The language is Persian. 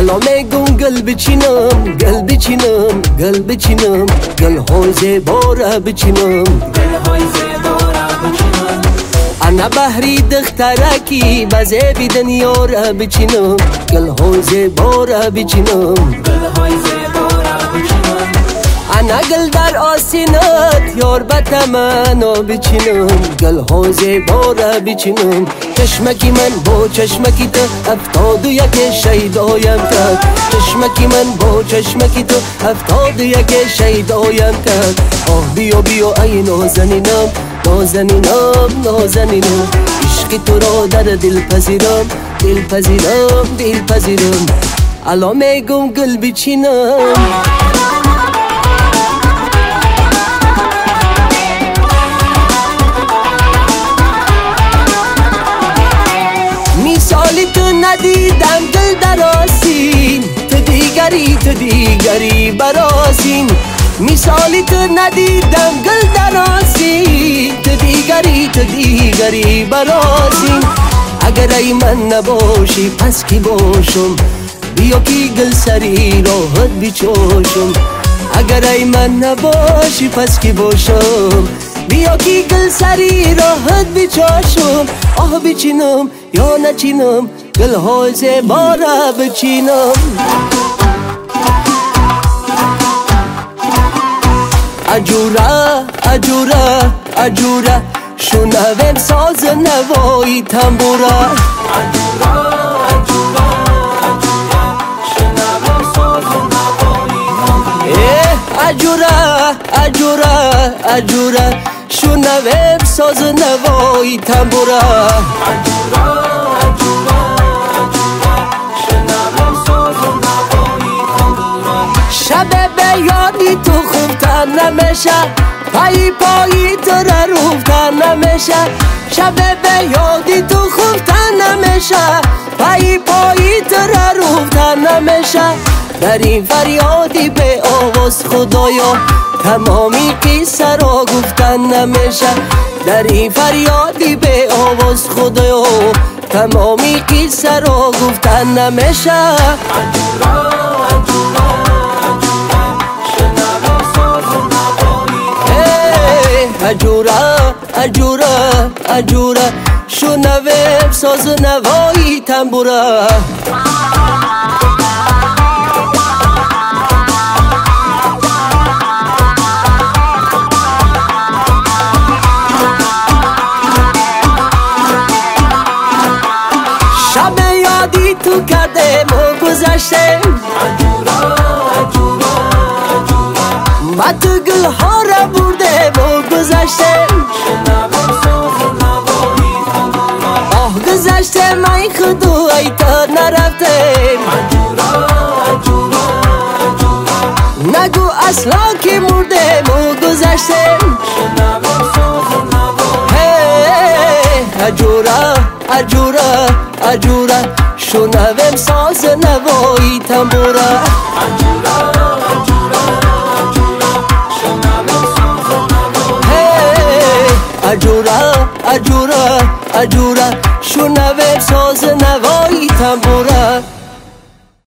الان میگم گل بچینم گل بچینم گل بچینم گل های زیبا بچینم انا بحری دخترکی بزه بی دنیا را بچینم گل های زیبا را بچینم انا گل در آسینت یار بتمنا بچینم گل های زیبا را بچینم چشمکی من با چشمکی تو 71 شیدایم کرد چشمکی من با چشمکی تو 71 شیدایم کرد آه بیا بیا ای نازنینم نازنینم نازنینم عشق تو را در دل پذیرم دل پذیرم دل پذیرم الان میگم گل بچینم مثالی تو ندیدم گل در آسین تو دیگری براسین مثالی تو ندیدم گل در آسین تو دیگری براسین اگر ای من نباشی پس کی باشم بیا کی گل سری راحت بچاشم اگر ای من نباشی پس کی باشم بیا کی گل سری راحت بچاشم آه بچینم یا نچینم گل های زیبا را بچینم اجورا اجورا اجورا شنوم ساز نوایی تنبورا اجورا اجورا اجورا شنوم ساز نوایی تنبورا اجورا اجورا اجورا شنوم ساز نوایی تنبورا اجورا اجورا اجورا شنوم ساز نوایی تنبورا شب به یادی تو خوبتن نمیشه پایی تو را روفتن نمیشه شب به یادی تو خوبتن نمیشه پایی تو را روفتن نمیشه در این فریادی به آواز خدایا تمامی قصه را گفتن نمیشه در این فریادی به آواز خدایا تمامی قصه را گفتن نمیشه اجورا اجورا اجورا اجورا اجورا شنوم ساز نوایی تنبورا شب یادی تو کرده ما گذشته اجورا اجورا اجورا ما تو گل ها را برده ما گذشته آه گذشته من خودو ای تا نرفته نگو اصلا که مرده ما گذشته اجورا اجورا اجورا شنوم ساز نوایی تنبورا اجورا اجورا اجورا اجورا شنوم ساز نوایی تنبورا